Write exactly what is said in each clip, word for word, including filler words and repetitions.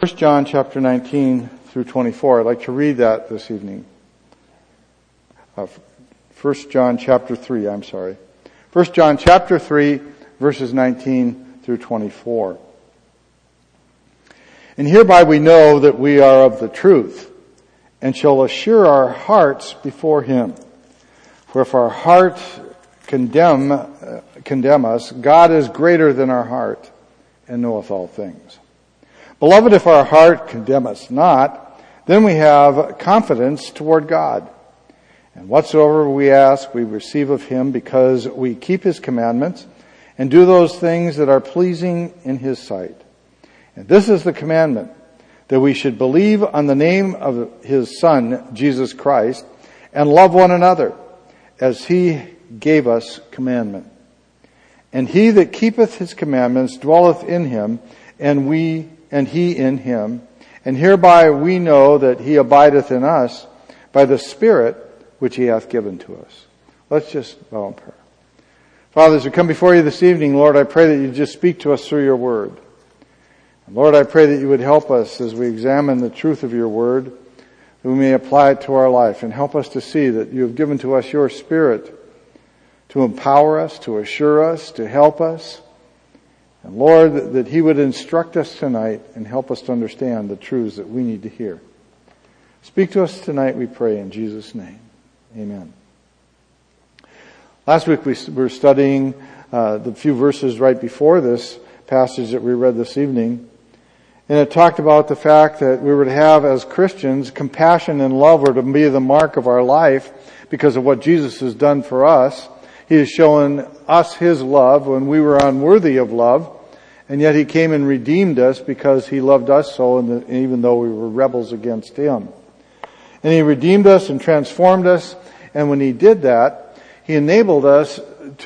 First John chapter nineteen through twenty-four. I'd like to read that this evening. Uh, First John chapter three, I'm sorry. First John chapter three, verses nineteen through twenty-four. And hereby we know that we are of the truth, and shall assure our hearts before him. For if our heart condemn, uh, condemn us, God is greater than our heart, and knoweth all things. Beloved, if our heart condemn us not, then we have confidence toward God. And whatsoever we ask, we receive of him, because we keep his commandments and do those things that are pleasing in his sight. And this is the commandment, that we should believe on the name of his Son, Jesus Christ, and love one another, as he gave us commandment. And he that keepeth his commandments dwelleth in him, and we and he in him. And hereby we know that he abideth in us by the Spirit which he hath given to us. Let's just bow in prayer. Father, as we come before you this evening, Lord, I pray that you just speak to us through your word. And Lord, I pray that you would help us as we examine the truth of your word, that we may apply it to our life, and help us to see that you have given to us your Spirit to empower us, to assure us, to help us. And Lord, that he would instruct us tonight and help us to understand the truths that we need to hear. Speak to us tonight, we pray, in Jesus' name. Amen. Last week we were studying uh, the few verses right before this passage that we read this evening. And it talked about the fact that we were to have, as Christians, compassion and love were to be the mark of our life because of what Jesus has done for us. He has shown us his love when we were unworthy of love, and yet he came and redeemed us because he loved us so, and even though we were rebels against him. And he redeemed us and transformed us, and when he did that, he enabled us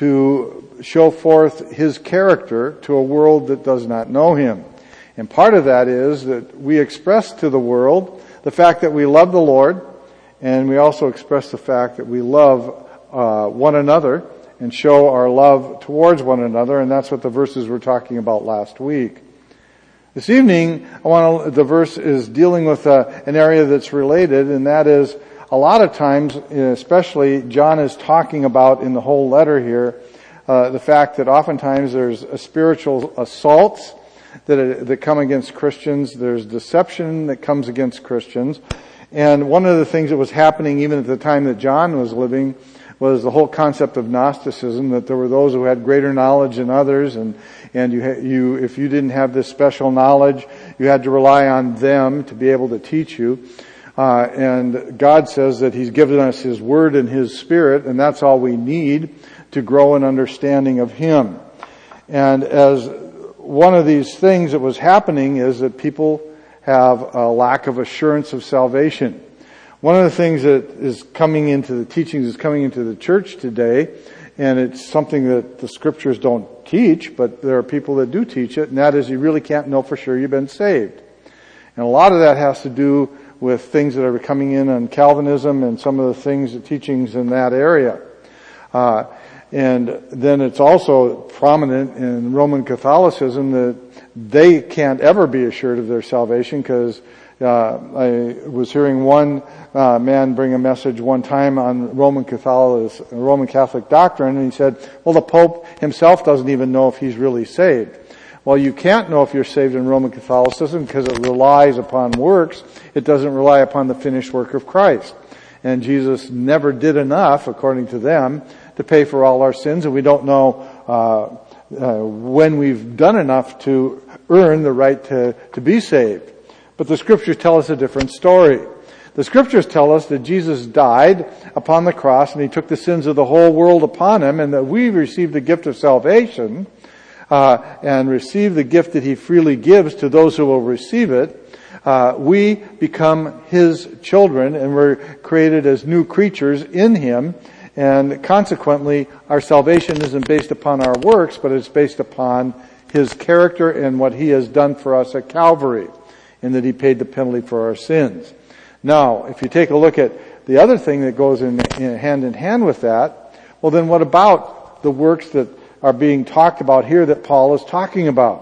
to show forth his character to a world that does not know him. And part of that is that we express to the world the fact that we love the Lord, and we also express the fact that we love uh, one another and show our love towards one another, and that's what the verses were talking about last week. This evening, I want to, the verse is dealing with uh, an area that's related, and that is a lot of times, especially John is talking about in the whole letter here, uh, the fact that oftentimes there's a spiritual assaults that that come against Christians. There's deception that comes against Christians. And one of the things that was happening even at the time that John was living was the whole concept of Gnosticism, that there were those who had greater knowledge than others, and and you you if you didn't have this special knowledge, you had to rely on them to be able to teach you. Uh, and God says that he's given us his word and his Spirit, and that's all we need to grow in understanding of him. And as one of these things that was happening is that people have a lack of assurance of salvation. One of the things that is coming into the teachings is coming into the church today, and it's something that the scriptures don't teach, but there are people that do teach it, and that is you really can't know for sure you've been saved. And a lot of that has to do with things that are coming in on Calvinism and some of the things, the teachings in that area. Uh, and then it's also prominent in Roman Catholicism that they can't ever be assured of their salvation because uh, I was hearing one uh, man bring a message one time on Roman Catholic, Roman Catholic doctrine, and he said, well, the Pope himself doesn't even know if he's really saved. Well, you can't know if you're saved in Roman Catholicism because it relies upon works. It doesn't rely upon the finished work of Christ. And Jesus never did enough, according to them, to pay for all our sins, and we don't know uh, uh when we've done enough to earn the right to, to be saved. But the scriptures tell us a different story. The scriptures tell us that Jesus died upon the cross and he took the sins of the whole world upon him, and that we received the gift of salvation uh and receive the gift that he freely gives to those who will receive it. Uh we become his children, and we're created as new creatures in him, and consequently our salvation isn't based upon our works, but it's based upon his character and what he has done for us at Calvary, and that he paid the penalty for our sins. Now, if you take a look at the other thing that goes in, in hand in hand with that, well then what about the works that are being talked about here that Paul is talking about?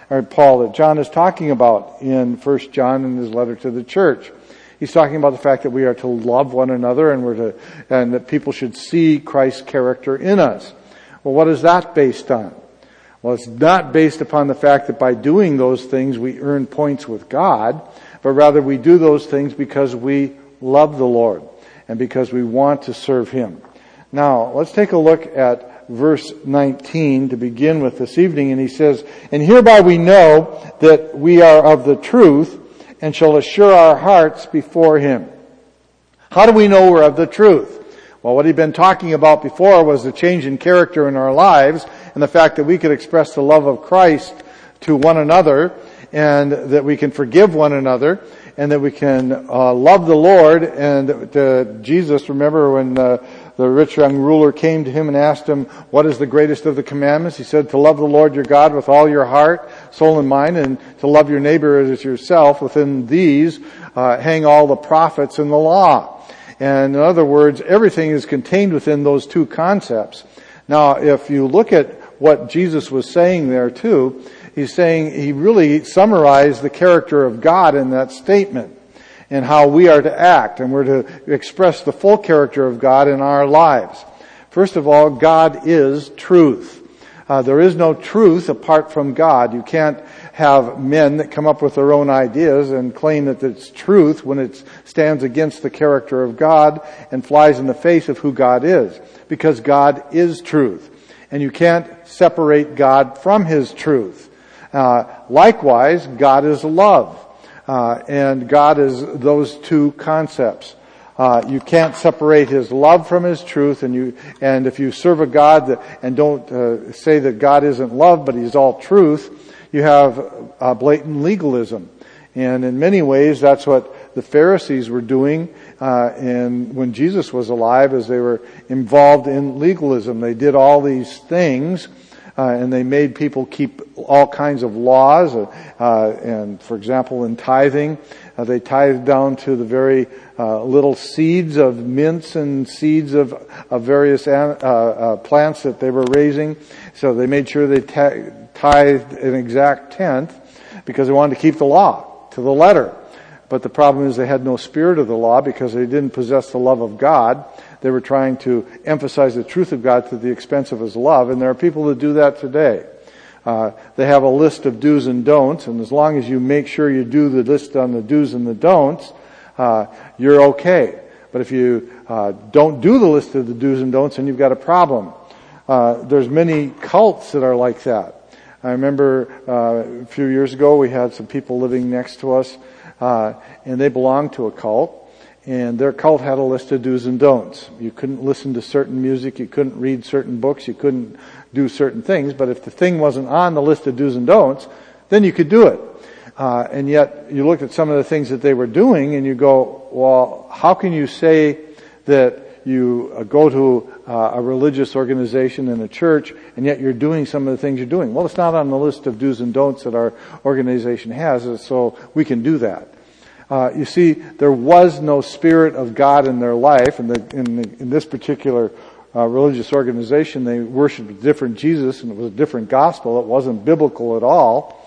or Paul, that John is talking about in First John in his letter to the church. He's talking about the fact that we are to love one another and we're to, and that people should see Christ's character in us. Well, what is that based on? Well, it's not based upon the fact that by doing those things we earn points with God, but rather we do those things because we love the Lord and because we want to serve Him. Now, let's take a look at verse nineteen to begin with this evening, and he says, "And hereby we know that we are of the truth, and shall assure our hearts before Him." How do we know we're of the truth? Well, what he'd been talking about before was the change in character in our lives and the fact that we could express the love of Christ to one another and that we can forgive one another and that we can uh, love the Lord. And uh, Jesus, remember when uh, the rich young ruler came to him and asked him, what is the greatest of the commandments? He said, to love the Lord your God with all your heart, soul, and mind, and to love your neighbor as yourself. Within these uh, hang all the prophets and the law. And in other words, everything is contained within those two concepts. Now, if you look at what Jesus was saying there too, he's saying he really summarized the character of God in that statement and how we are to act, and we're to express the full character of God in our lives. First of all, God is truth. Uh, there is no truth apart from God. You can't have men that come up with their own ideas and claim that it's truth when it stands against the character of God and flies in the face of who God is, because God is truth. And you can't separate God from His truth. Uh, likewise, God is love. Uh, and God is those two concepts. Uh, you can't separate His love from His truth, and you, and if you serve a God that, and don't uh, say that God isn't love, but He's all truth, you have uh, blatant legalism. And in many ways, that's what the Pharisees were doing, uh, and when Jesus was alive, as they were involved in legalism. They did all these things, Uh, and they made people keep all kinds of laws. Uh, uh, and for example, in tithing, uh, they tithed down to the very uh, little seeds of mints and seeds of, of various uh, uh, plants that they were raising. So they made sure they t- tithed an exact tenth because they wanted to keep the law to the letter. But the problem is they had no spirit of the law because they didn't possess the love of God. They were trying to emphasize the truth of God to the expense of His love, and there are people that do that today. Uh, they have a list of do's and don'ts, and as long as you make sure you do the list on the do's and the don'ts, uh, you're okay. But if you uh, don't do the list of the do's and don'ts, then you've got a problem. Uh, there's many cults that are like that. I remember uh, a few years ago we had some people living next to us, uh, and they belonged to a cult. And their cult had a list of do's and don'ts. You couldn't listen to certain music, you couldn't read certain books, you couldn't do certain things, but if the thing wasn't on the list of do's and don'ts, then you could do it. Uh, and yet, you look at some of the things that they were doing and you go, well, how can you say that you uh, go to uh, a religious organization in a church and yet you're doing some of the things you're doing? Well, it's not on the list of do's and don'ts that our organization has, so we can do that. Uh, you see, there was no Spirit of God in their life. In, the, in, the, in this particular uh, religious organization, they worshipped a different Jesus, and it was a different gospel. It wasn't biblical at all.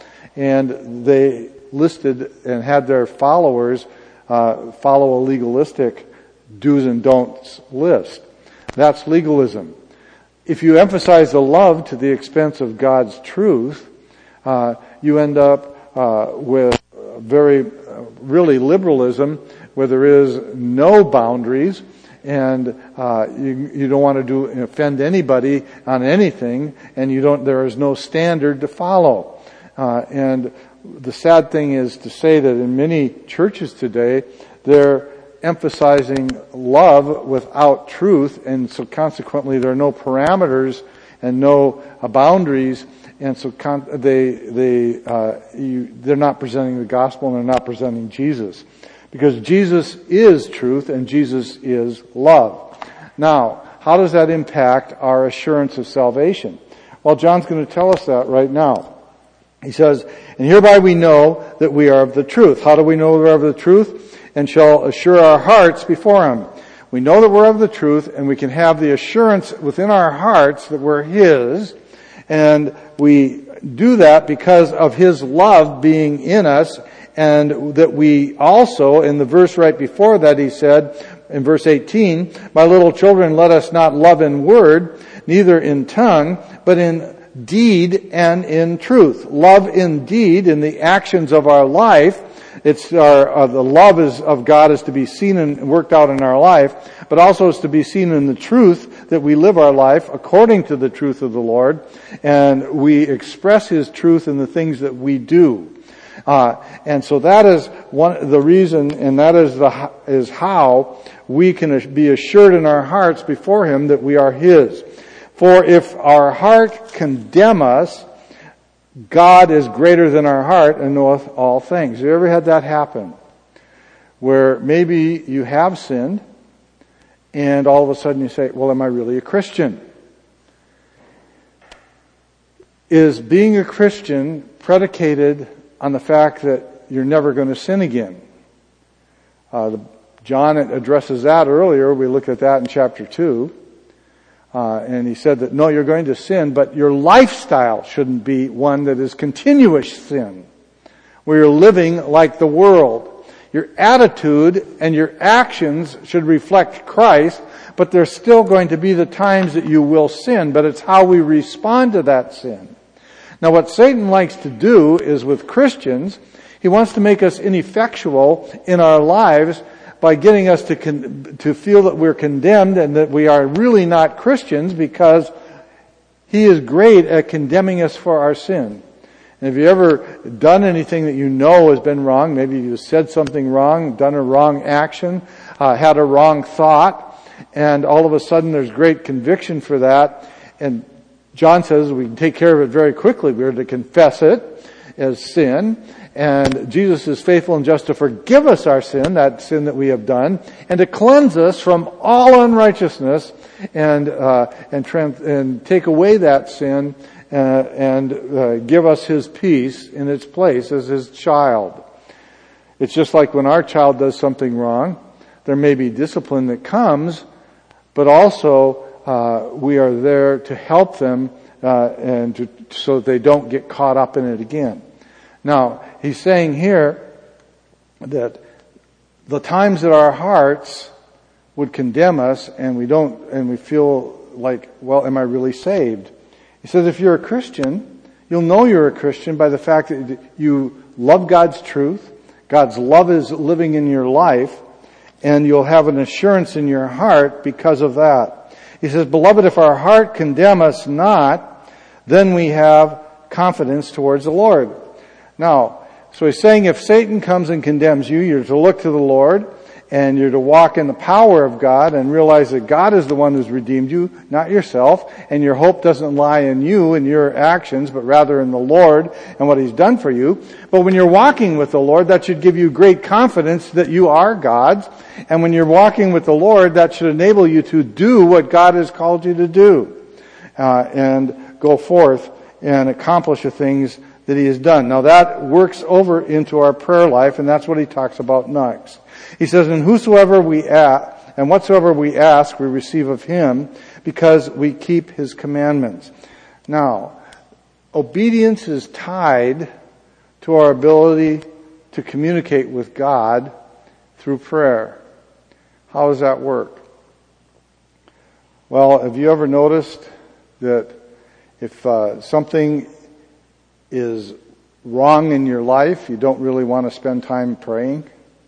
And they listed and had their followers uh, follow a legalistic do's and don'ts list. That's legalism. If you emphasize the love to the expense of God's truth, uh, you end up uh, with very really liberalism where there is no boundaries, and uh, you, you don't want to do offend anybody on anything, and you don't. There is no standard to follow. Uh, and the sad thing is to say that in many churches today, they're emphasizing love without truth, and so consequently there are no parameters and no uh, boundaries. And so con- they, they, uh, you, they're not presenting the gospel and they're not presenting Jesus. Because Jesus is truth and Jesus is love. Now, how does that impact our assurance of salvation? Well, John's going to tell us that right now. He says, and hereby we know that we are of the truth. How do we know we're of the truth? And shall assure our hearts before Him. We know that we're of the truth, and we can have the assurance within our hearts that we're His. And we do that because of His love being in us, and that we also, in the verse right before that, He said, in verse eighteen, "My little children, let us not love in word, neither in tongue, but in deed and in truth." Love in deed, in the actions of our life. It's our, uh, the love is, of God is to be seen and worked out in our life, but also is to be seen in the truth that we live our life according to the truth of the Lord, and we express His truth in the things that we do. Uh, and so that is one, the reason, and that is the, is how we can be assured in our hearts before Him that we are His. For if our heart condemn us, God is greater than our heart and knoweth all things. Have you ever had that happen? Where maybe you have sinned, and all of a sudden you say, well, am I really a Christian? Is being a Christian predicated on the fact that you're never going to sin again? Uh, the, John addresses that earlier. We looked at that in chapter two. Uh, and he said that, no, you're going to sin, but your lifestyle shouldn't be one that is continuous sin, where you're living like the world. Your attitude and your actions should reflect Christ, but there's still going to be the times that you will sin, but it's how we respond to that sin. Now, what Satan likes to do is with Christians, he wants to make us ineffectual in our lives by getting us to con- to feel that we're condemned and that we are really not Christians, because he is great at condemning us for our sin. And have you ever done anything that you know has been wrong? Maybe you said something wrong, done a wrong action, uh, had a wrong thought, and all of a sudden there's great conviction for that. And John says we can take care of it very quickly. We're to confess it as sin. And Jesus is faithful and just to forgive us our sin, that sin that we have done, and to cleanse us from all unrighteousness, and uh, and, trans- and take away that sin, uh, and uh, give us His peace in its place as His child. It's just like when our child does something wrong, there may be discipline that comes, but also uh, we are there to help them uh, and to, so that they don't get caught up in it again. Now, he's saying here that the times that our hearts would condemn us and we don't, and we feel like, well, am I really saved? He says if you're a Christian, you'll know you're a Christian by the fact that you love God's truth, God's love is living in your life, and you'll have an assurance in your heart because of that. He says, beloved, if our heart condemn us not, then we have confidence towards the Lord. Now, so he's saying if Satan comes and condemns you, you're to look to the Lord, and you're to walk in the power of God and realize that God is the one who's redeemed you, not yourself, and your hope doesn't lie in you and your actions, but rather in the Lord and what He's done for you. But when you're walking with the Lord, that should give you great confidence that you are God's, and when you're walking with the Lord, that should enable you to do what God has called you to do, uh, and go forth and accomplish the things that He has done. Now that works over into our prayer life, and that's what he talks about next. He says, and whosoever we ask, and whatsoever we ask, we receive of Him, because we keep His commandments. Now, obedience is tied to our ability to communicate with God through prayer. How does that work? Well, have you ever noticed that if uh, something is wrong in your life, you don't really want to spend time praying?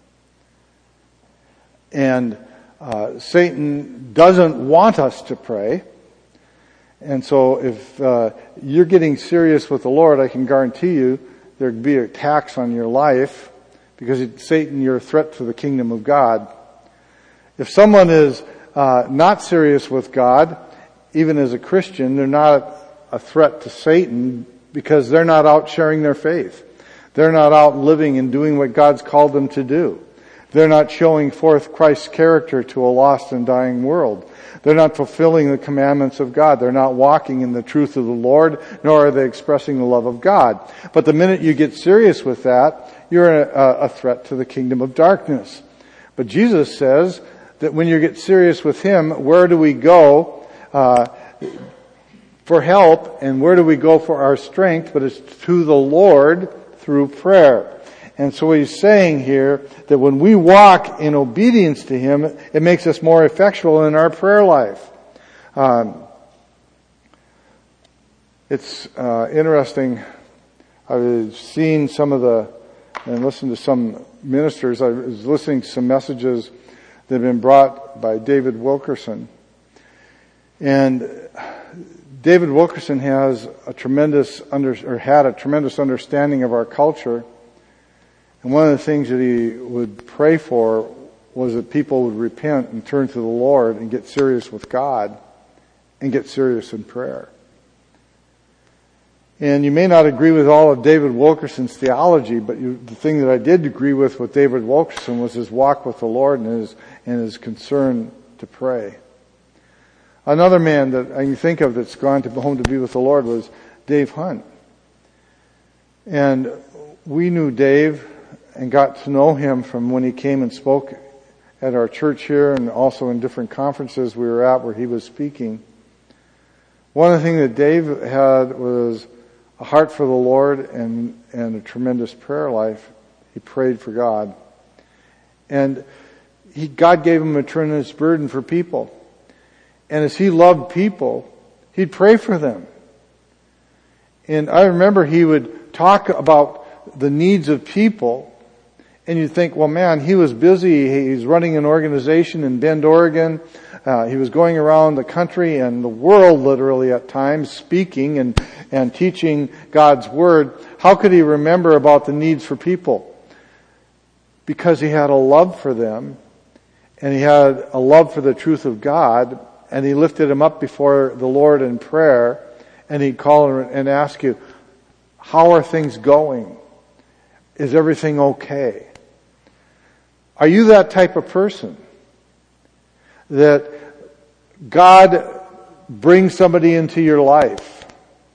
And uh, Satan doesn't want us to pray. And so if uh, you're getting serious with the Lord, I can guarantee you there'd be attacks on your life, because it's Satan, you're a threat to the kingdom of God. If someone is uh, not serious with God, even as a Christian, they're not a threat to Satan, because they're not out sharing their faith. They're not out living and doing what God's called them to do. They're not showing forth Christ's character to a lost and dying world. They're not fulfilling the commandments of God. They're not walking in the truth of the Lord, nor are they expressing the love of God. But the minute you get serious with that, you're a, a threat to the kingdom of darkness. But Jesus says that when you get serious with Him, where do we go? Uh, for help, and where do we go for our strength? But it's to the Lord through prayer. And so he's saying here that when we walk in obedience to Him, it makes us more effectual in our prayer life. Um, it's uh, interesting. I've seen some of the, and listened to some ministers. I was listening to some messages that have been brought by David Wilkerson. And David Wilkerson has a tremendous under, or had a tremendous understanding of our culture. And one of the things that he would pray for was that people would repent and turn to the Lord and get serious with God and get serious in prayer. And you may not agree with all of David Wilkerson's theology, but you, the thing that I did agree with with David Wilkerson was his walk with the Lord and his, and his concern to pray. Another man that I can think of that's gone to home to be with the Lord was Dave Hunt. And we knew Dave and got to know him from when he came and spoke at our church here and also in different conferences we were at where he was speaking. One of the things that Dave had was a heart for the Lord and, and a tremendous prayer life. He prayed for God. And he, God gave him a tremendous burden for people. And as he loved people, he'd pray for them. And I remember he would talk about the needs of people. And you think, well, man, he was busy. He's running an organization in Bend, Oregon. Uh, he was going around the country and the world literally at times speaking and, and teaching God's Word. How could he remember about the needs for people? Because he had a love for them and he had a love for the truth of God, and he lifted them up before the Lord in prayer, and he'd call and ask you, how are things going? Is everything okay? Are you that type of person that God brings somebody into your life,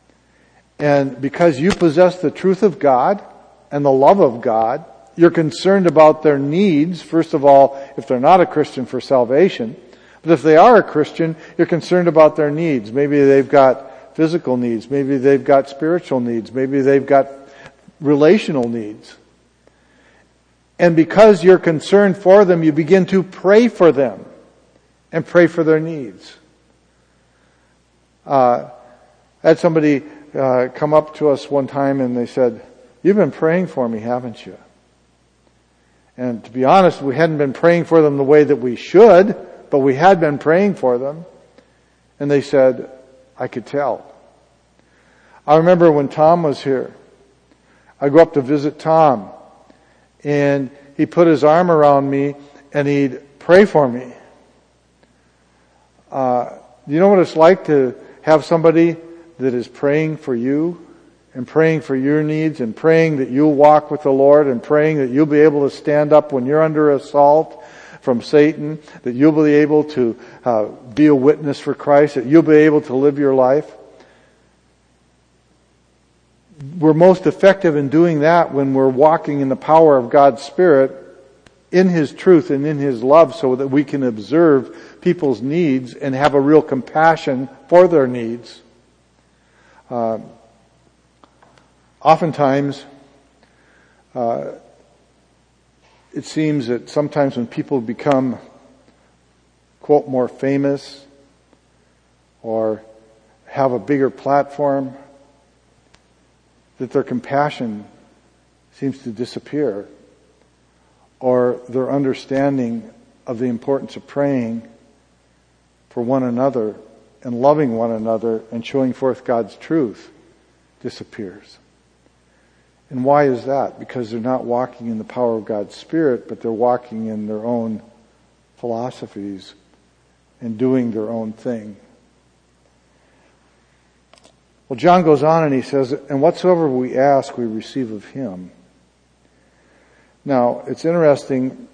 and because you possess the truth of God and the love of God, you're concerned about their needs, first of all, if they're not a Christian, for salvation, but if they are a Christian, you're concerned about their needs. Maybe they've got physical needs, maybe they've got spiritual needs, maybe they've got relational needs. And because you're concerned for them, you begin to pray for them and pray for their needs. Uh, I had somebody uh, come up to us one time and they said, "You've been praying for me, haven't you?" And to be honest, we hadn't been praying for them the way that we should, but we had been praying for them. And they said, "I could tell." I remember when Tom was here, I go up to visit Tom, and he put his arm around me and he'd pray for me. Uh, you know what it's like to have somebody that is praying for you and praying for your needs and praying that you'll walk with the Lord and praying that you'll be able to stand up when you're under assault from Satan, that you'll be able to uh, be a witness for Christ, that you'll be able to live your life. We're most effective in doing that when we're walking in the power of God's Spirit, in His truth and in His love, so that we can observe people's needs and have a real compassion for their needs. Uh, oftentimes, uh, it seems that sometimes when people become, quote, more famous or have a bigger platform, that their compassion seems to disappear, or their understanding of the importance of praying for one another and loving one another and showing forth God's truth disappears. And why is that? Because they're not walking in the power of God's Spirit, but they're walking in their own philosophies and doing their own thing. Well, John goes on and he says, "And whatsoever we ask, we receive of Him." Now, it's interesting.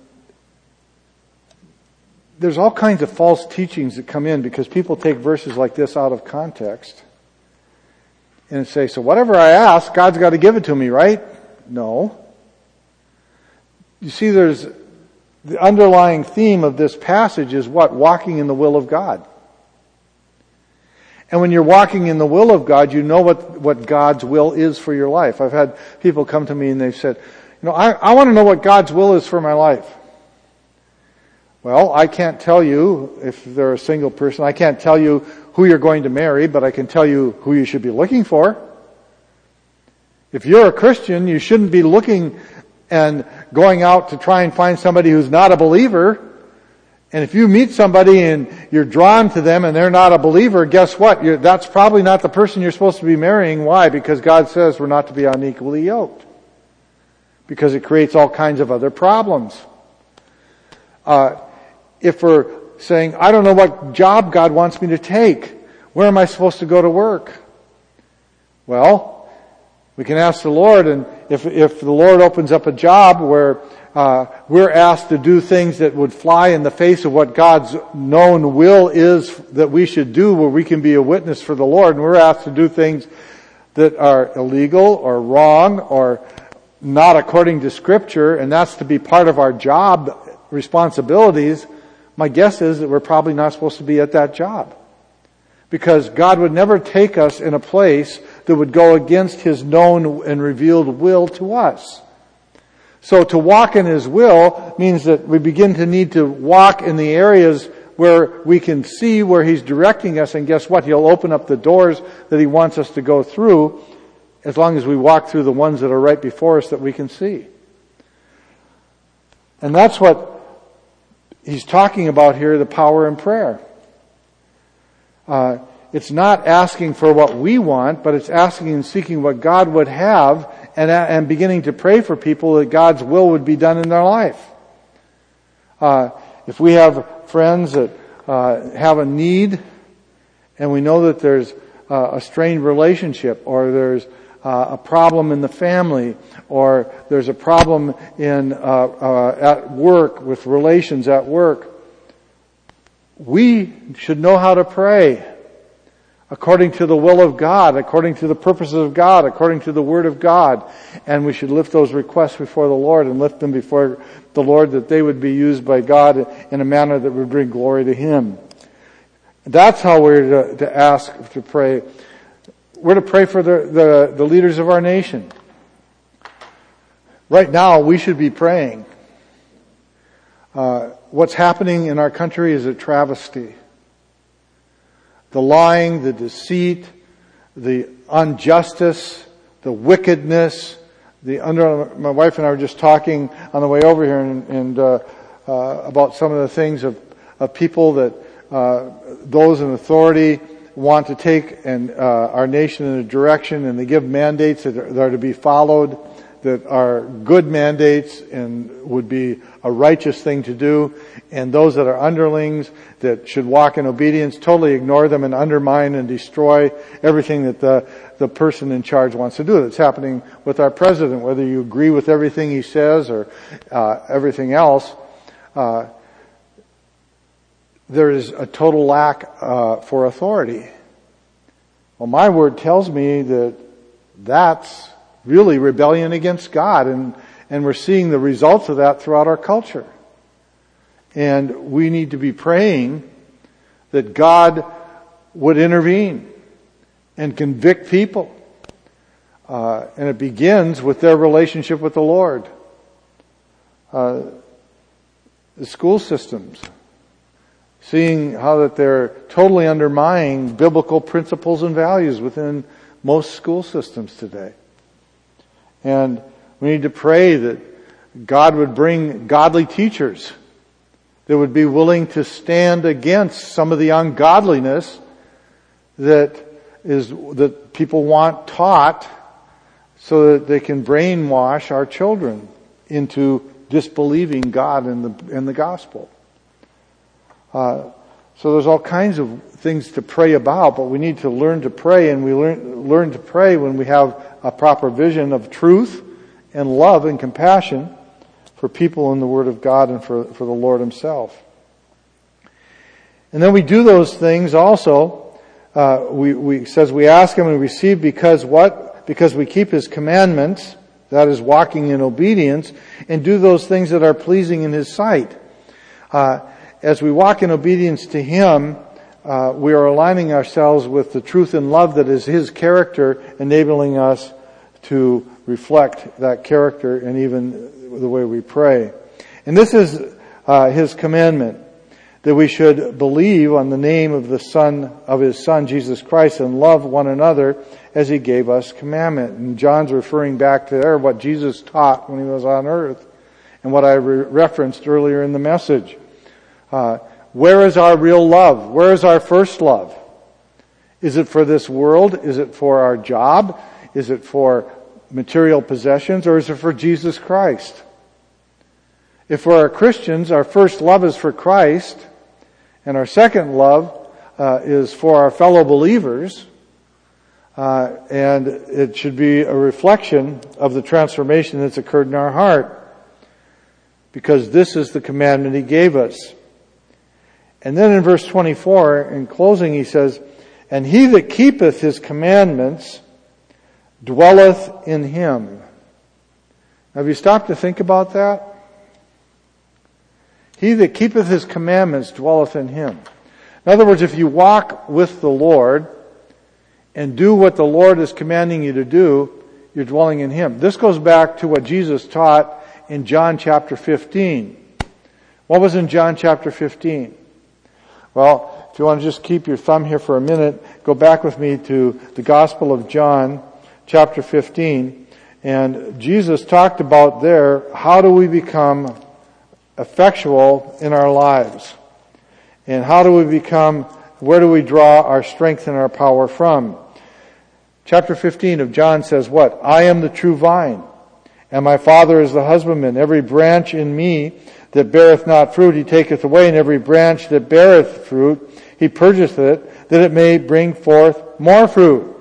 There's all kinds of false teachings that come in because people take verses like this out of context and say, so whatever I ask, God's got to give it to me, right? No. You see, there's the underlying theme of this passage is what? Walking in the will of God. And when you're walking in the will of God, you know what, what God's will is for your life. I've had people come to me and they've said, you know, I, I want to know what God's will is for my life. Well, I can't tell you if they're a single person. I can't tell you who you're going to marry, but I can tell you who you should be looking for. If you're a Christian, you shouldn't be looking and going out to try and find somebody who's not a believer. And if you meet somebody and you're drawn to them and they're not a believer, guess what? You're, that's probably not the person you're supposed to be marrying. Why? Because God says we're not to be unequally yoked. Because it creates all kinds of other problems. Uh, if we're saying, I don't know what job God wants me to take, where am I supposed to go to work? Well, we can ask the Lord, and if, if the Lord opens up a job where Uh, we're asked to do things that would fly in the face of what God's known will is that we should do, where we can be a witness for the Lord, and we're asked to do things that are illegal or wrong or not according to Scripture, and that's to be part of our job responsibilities, my guess is that we're probably not supposed to be at that job. Because God would never take us in a place that would go against His known and revealed will to us. So to walk in His will means that we begin to need to walk in the areas where we can see where He's directing us, and guess what? He'll open up the doors that He wants us to go through, as long as we walk through the ones that are right before us that we can see. And that's what He's talking about here, the power in prayer. Uh, it's not asking for what we want, but it's asking and seeking what God would have, and, and beginning to pray for people that God's will would be done in their life. Uh, if we have friends that uh, have a need, and we know that there's uh, a strained relationship, or there's uh, a problem in the family, or there's a problem in uh, uh, at work with relations at work, we should know how to pray according to the will of God, according to the purposes of God, according to the Word of God. And we should lift those requests before the Lord and lift them before the Lord, that they would be used by God in a manner that would bring glory to Him. That's how we're to, to ask to pray. We're to pray for the, the, the leaders of our nation. Right now, we should be praying. Uh, what's happening in our country is a travesty. The lying, the deceit, the injustice, the wickedness, the under. My wife and I were just talking on the way over here, and, and uh, uh, about some of the things of, of people that uh, those in authority want to take and uh, our nation in a direction, and they give mandates that are, that are to be followed, that are good mandates and would be a righteous thing to do, and those that are underlings that should walk in obedience totally ignore them and undermine and destroy everything that the, the person in charge wants to do. That's happening with our president, whether you agree with everything he says or uh, everything else. Uh, there is a total lack uh, for authority. Well, my word tells me that that's really rebellion against God, and, and we're seeing the results of that throughout our culture. And we need to be praying that God would intervene and convict people. Uh, and it begins with their relationship with the Lord. Uh, the school systems, seeing how that they're totally undermining biblical principles and values within most school systems today. And we need to pray that God would bring godly teachers that would be willing to stand against some of the ungodliness that is that people want taught, so that they can brainwash our children into disbelieving God and the and the gospel. Uh, so there's all kinds of things to pray about, but we need to learn to pray, and we learn learn to pray when we have a proper vision of truth and love and compassion for people in the Word of God and for, for the Lord Himself. And then we do those things also. Uh, we, we, it says we ask Him and receive because what? Because we keep His commandments, that is walking in obedience, and do those things that are pleasing in His sight. Uh, as we walk in obedience to Him, uh, we are aligning ourselves with the truth and love that is His character, enabling us to reflect that character and even the way we pray. And this is uh, His commandment, that we should believe on the name of the Son, of His Son, Jesus Christ, and love one another as He gave us commandment. And John's referring back to there what Jesus taught when He was on earth and what I re- referenced earlier in the message. Uh, where is our real love? Where is our first love? Is it for this world? Is it for our job? Is it for material possessions? Or is it for Jesus Christ? If for our Christians, our first love is for Christ, and our second love uh, is for our fellow believers, uh, and it should be a reflection of the transformation that's occurred in our heart, because this is the commandment He gave us. And then in verse twenty-four, in closing, He says, "And he that keepeth His commandments dwelleth in Him." Have you stopped to think about that? He that keepeth His commandments dwelleth in Him. In other words, if you walk with the Lord and do what the Lord is commanding you to do, you're dwelling in Him. This goes back to what Jesus taught in John chapter fifteen. What was in John chapter fifteen? Well, if you want to just keep your thumb here for a minute, go back with me to the Gospel of John chapter fifteen. And Jesus talked about there, how do we become effectual in our lives? And how do we become, where do we draw our strength and our power from? Chapter fifteen of John says what? "I am the true vine, and my Father is the husbandman. Every branch in me that beareth not fruit, He taketh away, and every branch that beareth fruit, He purgeth it, that it may bring forth more fruit."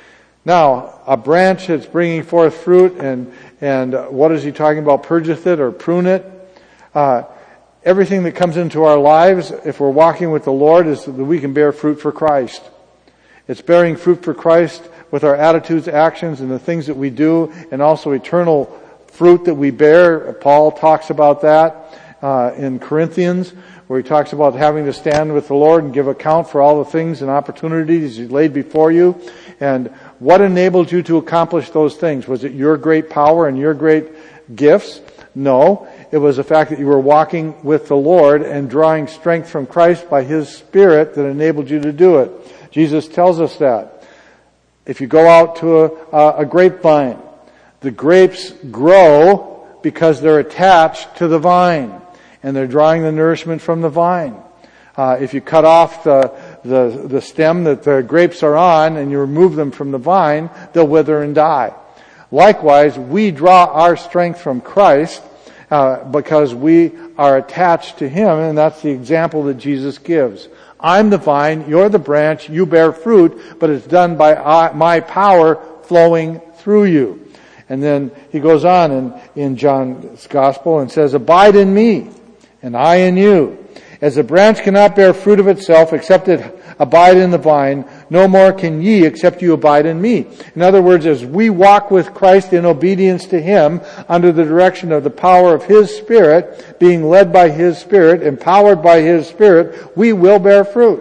Now, a branch that's bringing forth fruit, and and what is He talking about? Purgeth it or prune it? Uh, everything that comes into our lives, if we're walking with the Lord, is that we can bear fruit for Christ. It's bearing fruit for Christ with our attitudes, actions, and the things that we do, and also eternal fruit that we bear. Paul talks about that uh, in Corinthians, where he talks about having to stand with the Lord and give account for all the things and opportunities He laid before you. And what enabled you to accomplish those things? Was it your great power and your great gifts? No. It was the fact that you were walking with the Lord and drawing strength from Christ by His Spirit that enabled you to do it. Jesus tells us that. If you go out to a, a grapevine, the grapes grow because they're attached to the vine, and they're drawing the nourishment from the vine. Uh, if you cut off the, the, the stem that the grapes are on and you remove them from the vine, they'll wither and die. Likewise, we draw our strength from Christ uh, because we are attached to Him, and that's the example that Jesus gives. I'm the vine, you're the branch, you bear fruit, but it's done by uh, my power flowing through you. And then he goes on in, in John's Gospel and says, "Abide in me, and I in you. As a branch cannot bear fruit of itself except it abide in the vine, no more can ye except you abide in me." In other words, as we walk with Christ in obedience to Him, under the direction of the power of His Spirit, being led by His Spirit, empowered by His Spirit, we will bear fruit.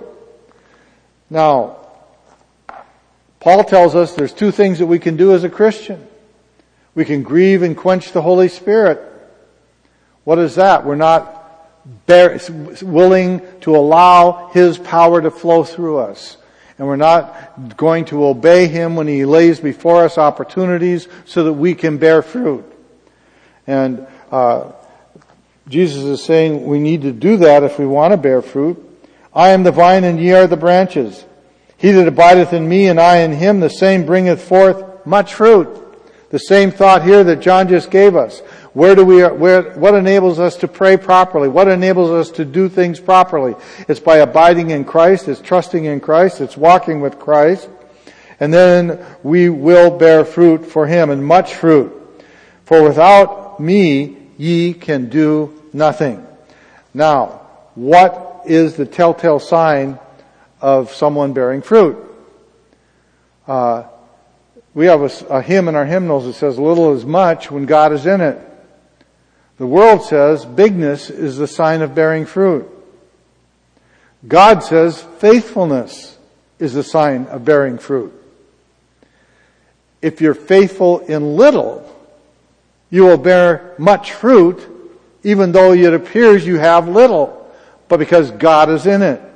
Now, Paul tells us there's two things that we can do as a Christian. We can grieve and quench the Holy Spirit. What is that? We're not bear, willing to allow His power to flow through us. And we're not going to obey Him when He lays before us opportunities so that we can bear fruit. And uh, Jesus is saying we need to do that if we want to bear fruit. "I am the vine, and ye are the branches. He that abideth in me, and I in him, the same bringeth forth much fruit." The same thought here that John just gave us. Where do we, where, what enables us to pray properly? What enables us to do things properly? It's by abiding in Christ. It's trusting in Christ. It's walking with Christ. And then we will bear fruit for Him, and much fruit. "For without me ye can do nothing." Now, what is the telltale sign of someone bearing fruit? Uh, we have a, a hymn in our hymnals that says, "Little is much when God is in it." The world says bigness is the sign of bearing fruit. God says faithfulness is a sign of bearing fruit. If you're faithful in little, you will bear much fruit, even though it appears you have little, but because God is in it.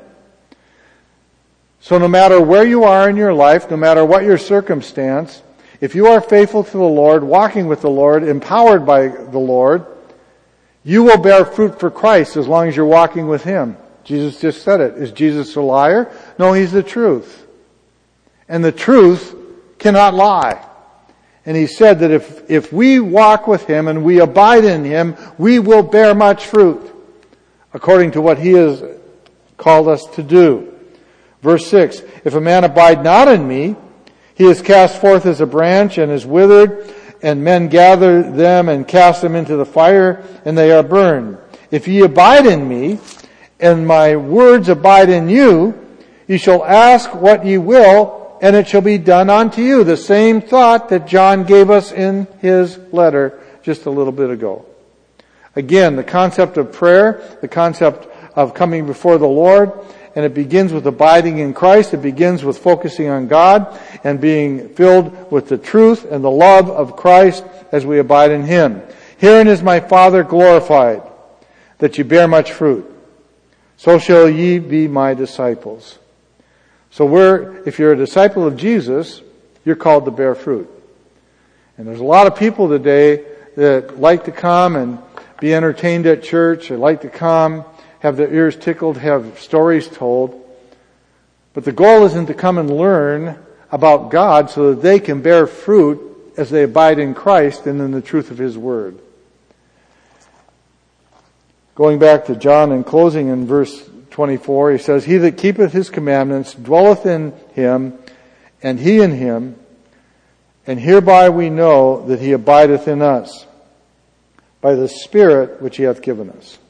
So no matter where you are in your life, no matter what your circumstance, if you are faithful to the Lord, walking with the Lord, empowered by the Lord, you will bear fruit for Christ as long as you're walking with Him. Jesus just said it. Is Jesus a liar? No, He's the truth. And the truth cannot lie. And He said that if, if we walk with Him and we abide in Him, we will bear much fruit, according to what He has called us to do. Verse six, if a man abide not in me, he is cast forth as a branch and is withered, and men gather them and cast them into the fire, and they are burned. If ye abide in me, and my words abide in you, ye shall ask what ye will, and it shall be done unto you. The same thought that John gave us in his letter just a little bit ago. Again, the concept of prayer, the concept of coming before the Lord, and it begins with abiding in Christ. It begins with focusing on God and being filled with the truth and the love of Christ as we abide in Him. Herein is my Father glorified, that ye bear much fruit. So shall ye be my disciples. So we're, if you're a disciple of Jesus, you're called to bear fruit. And there's a lot of people today that like to come and be entertained at church. They like to come, have their ears tickled, have stories told. But the goal isn't to come and learn about God so that they can bear fruit as they abide in Christ and in the truth of His Word. Going back to John and closing in verse twenty-four, he says, He that keepeth His commandments dwelleth in Him, and He in him, and hereby we know that He abideth in us, by the Spirit which He hath given us.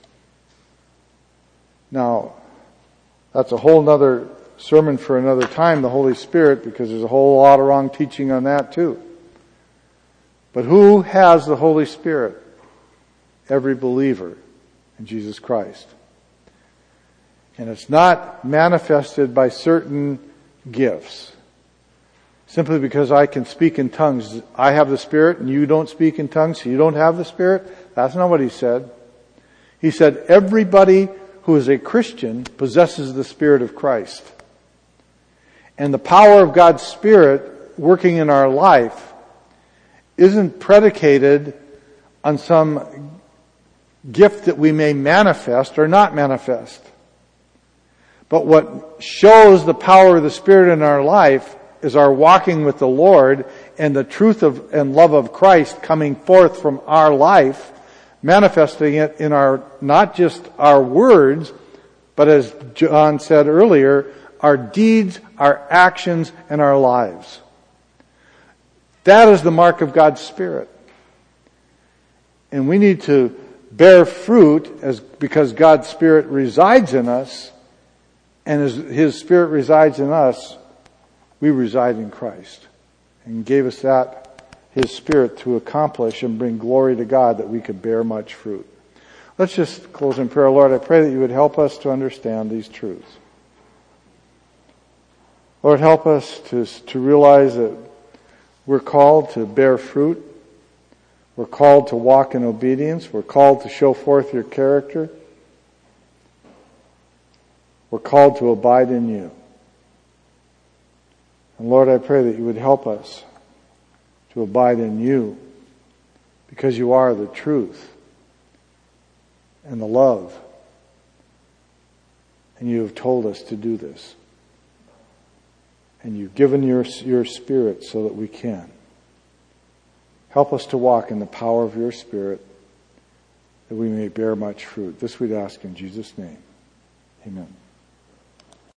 Now, that's a whole nother sermon for another time, the Holy Spirit, because there's a whole lot of wrong teaching on that too. But who has the Holy Spirit? Every believer in Jesus Christ. And it's not manifested by certain gifts. Simply because I can speak in tongues. I have the Spirit and you don't speak in tongues, so you don't have the Spirit. That's not what He said. He said everybody who is a Christian possesses the Spirit of Christ. And the power of God's Spirit working in our life isn't predicated on some gift that we may manifest or not manifest. But what shows the power of the Spirit in our life is our walking with the Lord and the truth of and love of Christ coming forth from our life, manifesting it in our, not just our words, but as John said earlier, our deeds, our actions, and our lives. That is the mark of God's Spirit. And we need to bear fruit as because God's Spirit resides in us, and as His Spirit resides in us, we reside in Christ. And gave us that, His Spirit, to accomplish and bring glory to God that we could bear much fruit. Let's just close in prayer. Lord, I pray that You would help us to understand these truths. Lord, help us to, to realize that we're called to bear fruit. We're called to walk in obedience. We're called to show forth Your character. We're called to abide in You. And Lord, I pray that You would help us to abide in You, because You are the truth and the love. And You have told us to do this. And You've given your, your Spirit so that we can. Help us to walk in the power of Your Spirit, that we may bear much fruit. This we'd ask in Jesus' name. Amen.